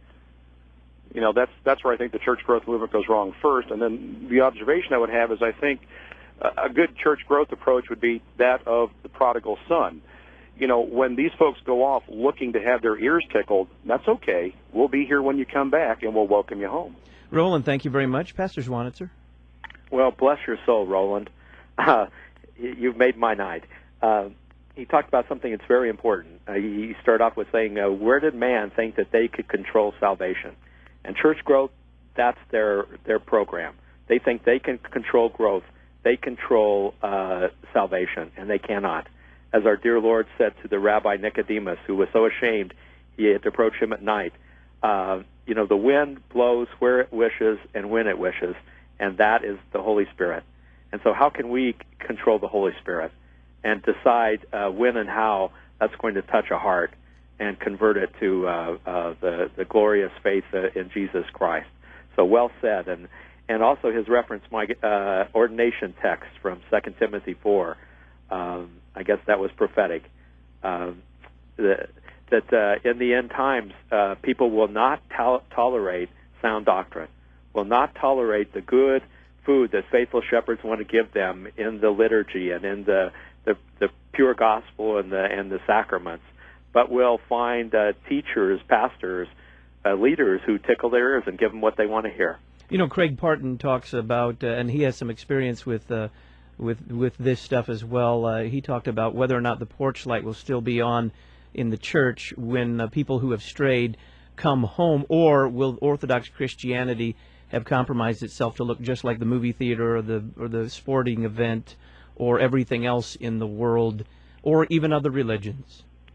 You know, that's that's where I think the church growth movement goes wrong first. And then the observation I would have is I think a, a good church growth approach would be that of the prodigal son. You know, when these folks go off looking to have their ears tickled, that's okay. We'll be here when you come back, and we'll welcome you home. Roland, thank you very much. Pastor Zwanitzer. Well, bless your soul, Roland. Uh, you've made my night. Uh, he talked about something that's very important. Uh, he started off with saying, uh, where did man think that they could control salvation? And church growth, that's their their program. They think they can control growth. They control uh, salvation, and they cannot. As our dear Lord said to the Rabbi Nicodemus, who was so ashamed he had to approach him at night, uh, you know, the wind blows where it wishes and when it wishes, and that is the Holy Spirit. And so how can we control the Holy Spirit and decide uh, when and how that's going to touch a heart and convert it to uh, uh, the, the glorious faith uh, in Jesus Christ? So well said. And, and also his reference, my uh, ordination text from Second Timothy four, um, I guess that was prophetic, um, that, that uh, in the end times, uh, people will not to- tolerate sound doctrine, will not tolerate the good food that faithful shepherds want to give them in the liturgy and in the, the, the pure gospel and the, and the sacraments, but will find uh, teachers, pastors, uh, leaders who tickle their ears and give them what they want to hear. You know, Craig Parton talks about, uh, and he has some experience with uh, with with this stuff as well. Uh, he talked about whether or not the porch light will still be on in the church when uh, people who have strayed come home, or will Orthodox Christianity have compromised itself to look just like the movie theater or the or the sporting event or everything else in the world, or even other religions?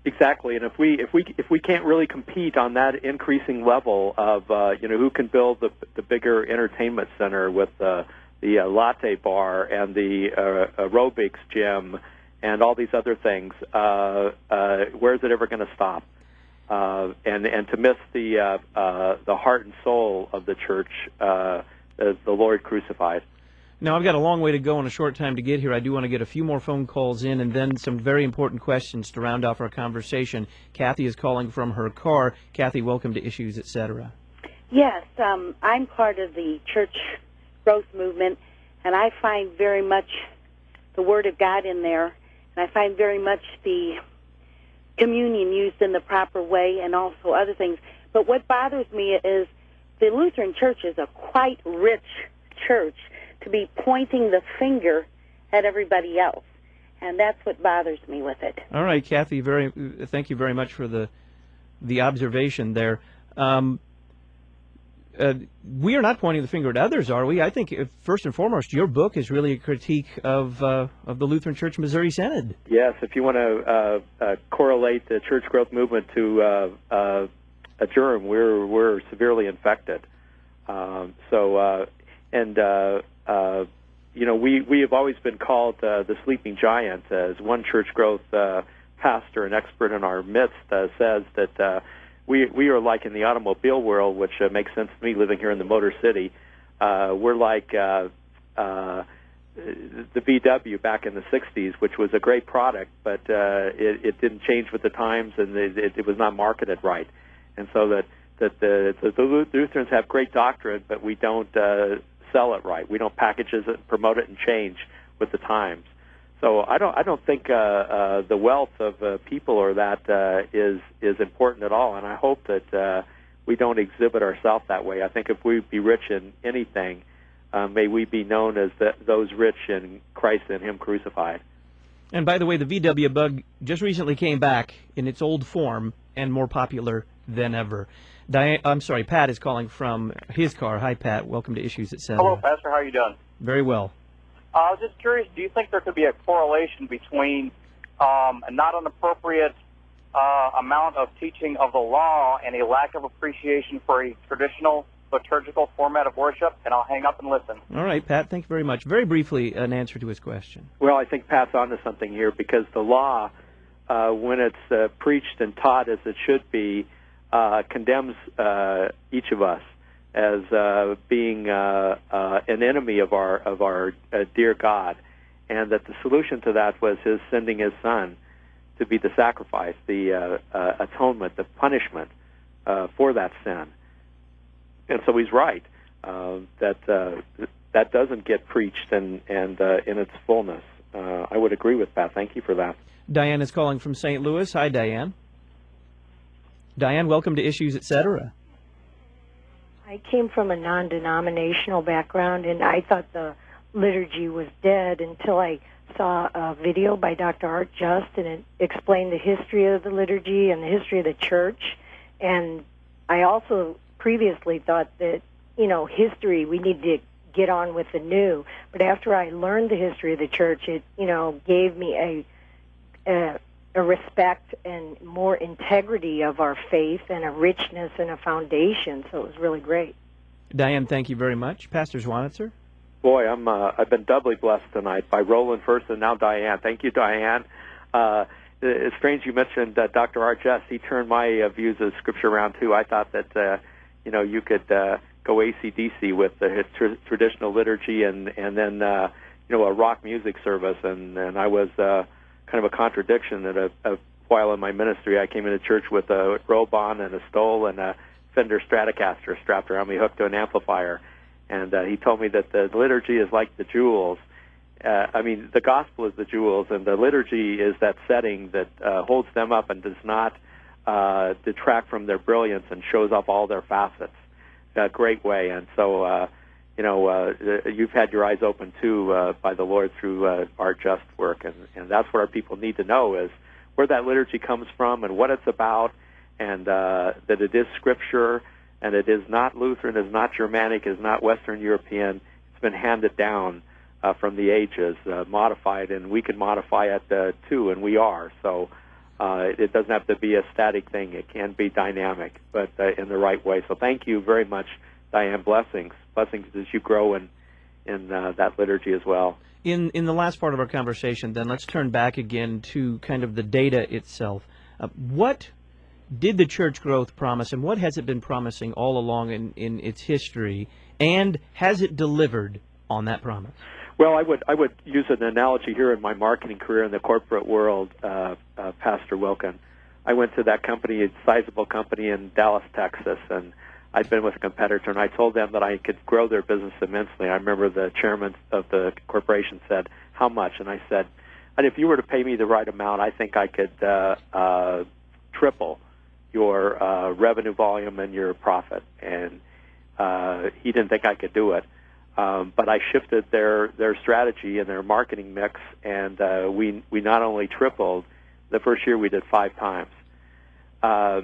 Exactly, and if we if we if we can't really compete on that increasing level of uh, you know who can build the the bigger entertainment center with uh, the uh, latte bar and the uh, aerobics gym and all these other things, uh, uh, where is it ever going to stop? Uh, and and to miss the uh, uh, the heart and soul of the church, uh, the, the Lord crucified. Now, I've got a long way to go and a short time to get here. I do want to get a few more phone calls in and then some very important questions to round off our conversation. Kathy is calling from her car. Kathy, welcome to Issues, et cetera. Yes, um, I'm part of the church growth movement, and I find very much the Word of God in there, and I find very much the communion used in the proper way and also other things. But what bothers me is the Lutheran Church is a quite rich church to be pointing the finger at everybody else, and that's what bothers me with it. All right, Kathy, very thank you very much for the the observation there. Um, uh, we are not pointing the finger at others, are we? I think, if, first and foremost, your book is really a critique of uh, of the Lutheran Church Missouri Synod. Yes, if you want to uh, uh, correlate the church growth movement to uh, uh, a germ, we're we're severely infected. Um, so, uh, and uh, uh, you know, we we have always been called uh, the sleeping giant. As one church growth uh, pastor, an expert in our midst, uh, says that. Uh, We we are like in the automobile world, which uh, makes sense to me living here in the Motor City. Uh, we're like uh, uh, the V W back in the sixties, which was a great product, but uh, it, it didn't change with the times, and it, it, it was not marketed right. And so that that the, the Lutherans have great doctrine, but we don't uh, sell it right. We don't package it, promote it, and change with the times. So I don't I don't think uh, uh, the wealth of uh, people or that uh, is is important at all, and I hope that uh, we don't exhibit ourselves that way. I think if we be rich in anything, uh, may we be known as the, those rich in Christ and Him crucified. And by the way, the V W Bug just recently came back in its old form and more popular than ever. Diane, I'm sorry, Pat is calling from his car. Hi, Pat. Welcome to Issues, et cetera. Hello, Pastor. How are you doing? Very well. Uh, I was just curious, do you think there could be a correlation between um, a not an appropriate uh, amount of teaching of the law and a lack of appreciation for a traditional liturgical format of worship? And I'll hang up and listen. All right, Pat, thank you very much. Very briefly, an answer to his question. Well, I think Pat's onto something here, because the law, uh, when it's uh, preached and taught as it should be, uh, condemns uh, each of us as uh, being uh, uh, an enemy of our of our uh, dear God, and that the solution to that was His sending His Son to be the sacrifice, the uh, uh, atonement, the punishment uh, for that sin. And so He's right uh, that uh, that doesn't get preached and and uh, in its fullness. Uh, I would agree with Pat. Thank you for that. Diane is calling from Saint Louis. Hi, Diane. Diane, welcome to Issues, et cetera. I came from a non-denominational background, and I thought the liturgy was dead until I saw a video by Doctor Art Just, and it explained the history of the liturgy and the history of the church. And I also previously thought that, you know, history, we need to get on with the new. But after I learned the history of the church, it, you know, gave me a, a, a respect and more integrity of our faith and a richness and a foundation. So it was really great. Diane, thank you very much. Pastor Zwanitzer? Boy, I'm, uh, I've been doubly blessed tonight by Roland first and now Diane. Thank you, Diane. Uh, it's strange you mentioned uh, Doctor Art Just. He turned my uh, views of Scripture around, too. I thought that, uh, you know, you could uh, go A C D C with the tr- traditional liturgy and, and then, uh, you know, a rock music service. And, and I was uh, kind of a contradiction that a, a while in my ministry I came into church with a robe on and a stole and a Fender Stratocaster strapped around me hooked to an amplifier. And uh, he told me that the liturgy is like the jewels. Uh, I mean, the gospel is the jewels, and the liturgy is that setting that uh, holds them up and does not uh, detract from their brilliance and shows off all their facets in a great way. And so, uh, you know, uh, you've had your eyes open, too, uh, by the Lord through uh, Art Just work. And, and that's what our people need to know is where that liturgy comes from and what it's about, and uh, that it is Scripture, and it is not Lutheran, is not Germanic, is not Western European. It's been handed down uh, from the ages, uh, modified, and we can modify it uh, too, and we are. So Uh, it, it doesn't have to be a static thing. It can be dynamic, but uh, in the right way. So thank you very much, Diane. Blessings. Blessings as you grow in, in uh, that liturgy as well. In, in the last part of our conversation, then, let's turn back again to kind of the data itself. Uh, what did the church growth promise, and what has it been promising all along in, in its history, and has it delivered on that promise? Well, I would I would use an analogy here in my marketing career in the corporate world, uh, uh, Pastor Wilkin. I went to that company, a sizable company in Dallas, Texas, and I'd been with a competitor, and I told them that I could grow their business immensely. I remember the chairman of the corporation said, "How much?" And I said, "And if you were to pay me the right amount, I think I could uh, uh, triple your uh, revenue volume and your profit." And uh, he didn't think I could do it. Um, but I shifted their, their strategy and their marketing mix, and uh, we we not only tripled. The first year we did five times. Uh,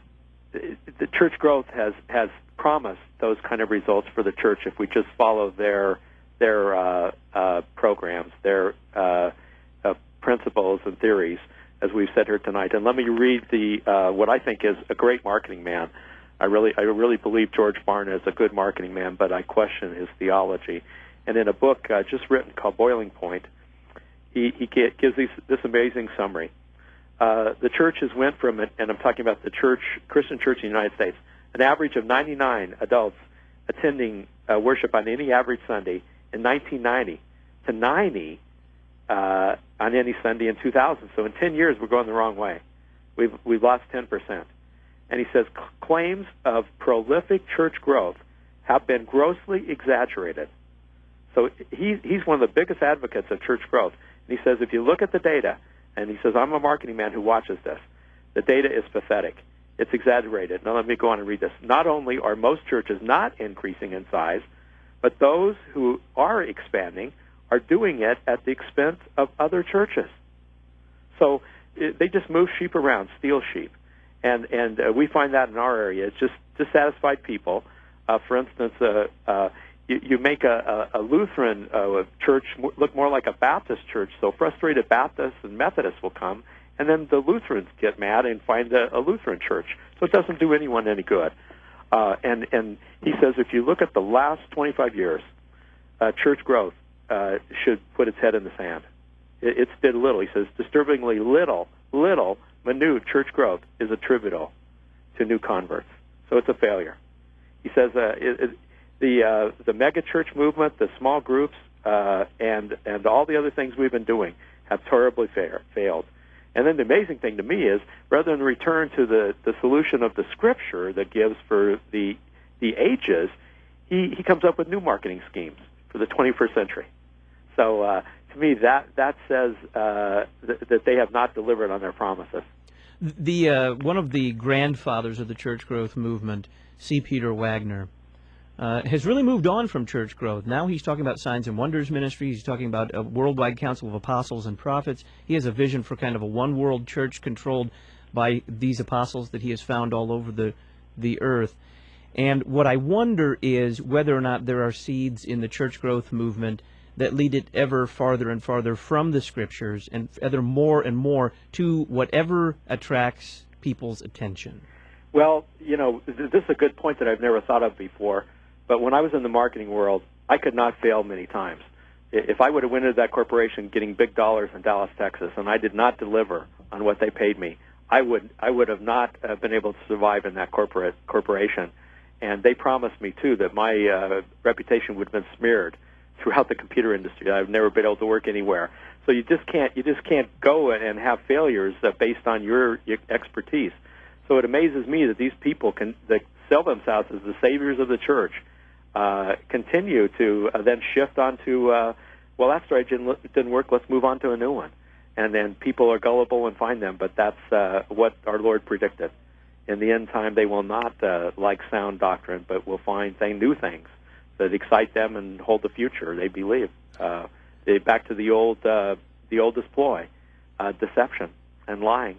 the church growth has, has promised those kind of results for the church if we just follow their their uh, uh, programs, their uh, uh, principles and theories, as we've said here tonight. And let me read the uh, what I think is a great marketing man. I really, I really believe George Barna is a good marketing man, but I question his theology. And in a book uh, just written called Boiling Point, he, he gives these, this amazing summary. Uh, the churches went from, and I'm talking about the church, Christian church in the United States, an average of ninety-nine adults attending uh, worship on any average Sunday in nineteen ninety to ninety uh, on any Sunday in two thousand. So in ten years, we're going the wrong way. We've, we've lost ten percent. And he says claims of prolific church growth have been grossly exaggerated. So he, he's one of the biggest advocates of church growth. And he says if you look at the data, and he says I'm a marketing man who watches this, the data is pathetic. It's exaggerated. Now let me go on and read this. Not only are most churches not increasing in size, but those who are expanding are doing it at the expense of other churches. So it, they just move sheep around, steal sheep. And and uh, we find that in our area. It's just dissatisfied people. Uh, for instance, uh, uh, you, you make a, a, a Lutheran uh, church look more like a Baptist church, so frustrated Baptists and Methodists will come, and then the Lutherans get mad and find a, a Lutheran church. So it doesn't do anyone any good. Uh, and, and he says if you look at the last twenty-five years, uh, church growth uh, should put its head in the sand. It, it's did little. He says disturbingly little, little, minute church growth is attributable to new converts. So it's a failure. He says uh, it, it, the uh, the mega church movement, the small groups, uh, and and all the other things we've been doing have terribly fa- failed. And then the amazing thing to me is, rather than return to the, the solution of the Scripture that gives for the the ages, he, he comes up with new marketing schemes for the twenty-first century. So uh, to me, that that says uh, th- that they have not delivered on their promises. The uh, one of the grandfathers of the church growth movement, C. Peter Wagner, uh, has really moved on from church growth. Now he's talking about signs and wonders ministry. He's talking about a worldwide council of apostles and prophets. He has a vision for kind of a one world church controlled by these apostles that he has found all over the the earth. And what I wonder is whether or not there are seeds in the church growth movement that lead it ever farther and farther from the Scriptures and ever more and more to whatever attracts people's attention. Well, you know, th- this is a good point that I've never thought of before, but when I was in the marketing world, I could not fail many times. If I would have went into that corporation getting big dollars in Dallas, Texas, and I did not deliver on what they paid me, I would I would have not uh, been able to survive in that corporate corporation. And they promised me, too, that my uh, reputation would have been smeared throughout the computer industry. I've never been able to work anywhere. So you just can't you just can't go and have failures uh, based on your, your expertise. So it amazes me that these people can that sell themselves as the saviors of the church uh, continue to uh, then shift onto, uh, well, that's right, it didn't work, let's move on to a new one. And then people are gullible and find them, but that's uh, what our Lord predicted. In the end time, they will not uh, like sound doctrine, but will find th- new things that excite them and hold the future. They believe. Uh, they back to the old, uh, the oldest ploy, uh, deception and lying.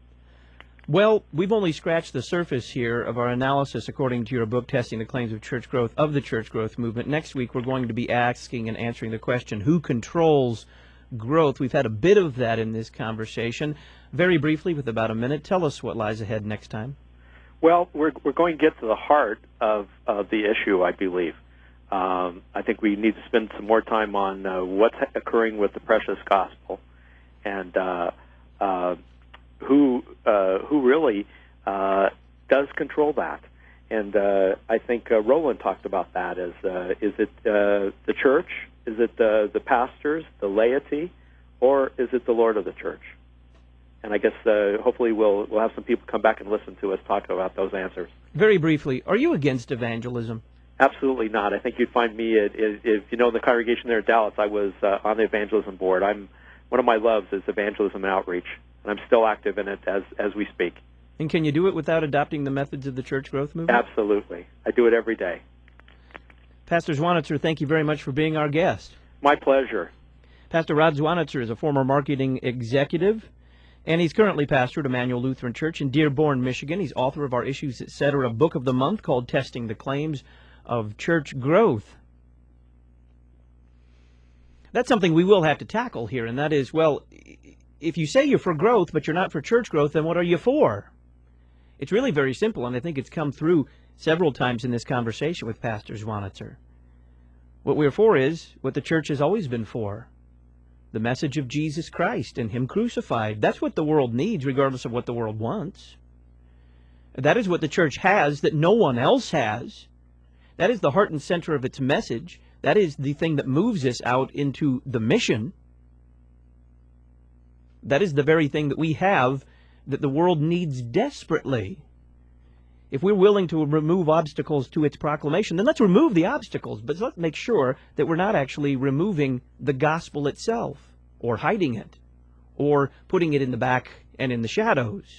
Well, we've only scratched the surface here of our analysis, according to your book, Testing the Claims of Church Growth, of the church growth movement. Next week, we're going to be asking and answering the question, who controls growth. We've had a bit of that in this conversation. Very briefly, with about a minute, tell us what lies ahead next time. Well, we're we're going to get to the heart of, of the issue, I believe. Um, I think we need to spend some more time on uh, what's occurring with the precious gospel, and uh, uh, who uh, who really uh, does control that. And uh, I think uh, Roland talked about that. As uh, is it uh, the church? Is it uh, the pastors, the laity, or is it the Lord of the church? And I guess uh, hopefully we'll we'll have some people come back and listen to us talk about those answers. Very briefly, are you against evangelism? Absolutely not. I think you'd find me, at, if you know, in the congregation there at Dallas, I was uh, on the evangelism board. I'm one of my loves is evangelism and outreach, and I'm still active in it as as we speak. And can you do it without adopting the methods of the church growth movement? Absolutely. I do it every day. Pastor Zwanitzer, thank you very much for being our guest. My pleasure. Pastor Rod Zwanitzer is a former marketing executive, and he's currently pastor at Emmanuel Lutheran Church in Dearborn, Michigan. He's author of our Issues, et cetera book of the month called Testing the Claims of Church Growth. That's something we will have to tackle here, and that is, well, if you say you're for growth, but you're not for church growth, then what are you for? It's really very simple, and I think it's come through several times in this conversation with Pastor Zwanitzer. What we're for is what the church has always been for. The message of Jesus Christ and Him crucified. That's what the world needs, regardless of what the world wants. That is what the church has that no one else has. That is the heart and center of its message. That is the thing that moves us out into the mission. That is the very thing that we have that the world needs desperately. If we're willing to remove obstacles to its proclamation, then let's remove the obstacles, but let's make sure that we're not actually removing the gospel itself, or hiding it, or putting it in the back and in the shadows.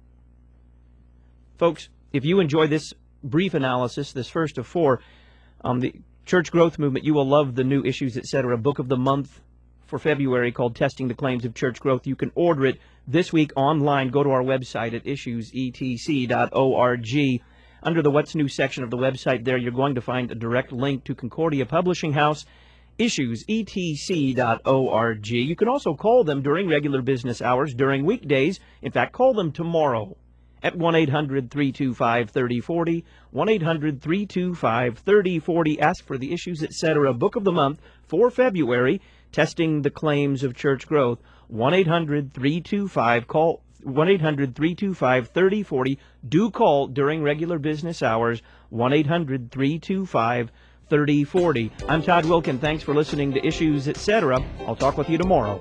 Folks, if you enjoy this brief analysis, this first of four, um, the Church Growth Movement, you will love the new Issues, et cetera book of the month for February called Testing the Claims of Church Growth. You can order it this week online. Go to our website at issues e t c dot org. Under the What's New section of the website there, you're going to find a direct link to Concordia Publishing House, issues e t c dot org. You can also call them during regular business hours, during weekdays. In fact, call them tomorrow at one eight hundred, three two five, three oh four oh, one eight hundred, three two five, three oh four oh. Ask for the Issues, et cetera book of the month for February, Testing the Claims of Church Growth. one eight hundred, three two five, call one eight hundred, three two five, three oh four oh. Do call during regular business hours, one eight hundred, three two five, three oh four oh. I'm Todd Wilkin. Thanks for listening to Issues, et cetera. I'll talk with you tomorrow.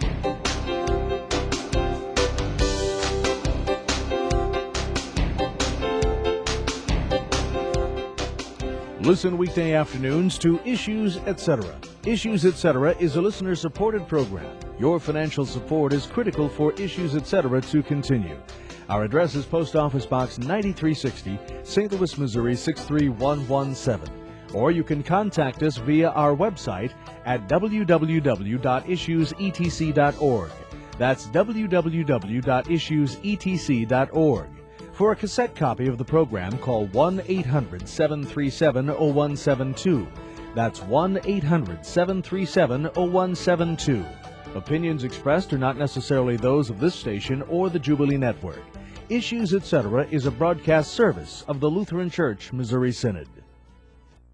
Listen weekday afternoons to Issues, et cetera. Issues, et cetera is a listener-supported program. Your financial support is critical for Issues, et cetera to continue. Our address is Post Office Box ninety-three sixty, Saint Louis, Missouri six three one one seven. Or you can contact us via our website at w w w dot issues e t c dot org. That's w w w dot issues e t c dot org. For a cassette copy of the program, call one eight hundred, seven three seven, oh one seven two. That's one eight hundred, seven three seven, oh one seven two. Opinions expressed are not necessarily those of this station or the Jubilee Network. Issues, et cetera is a broadcast service of the Lutheran Church Missouri Synod.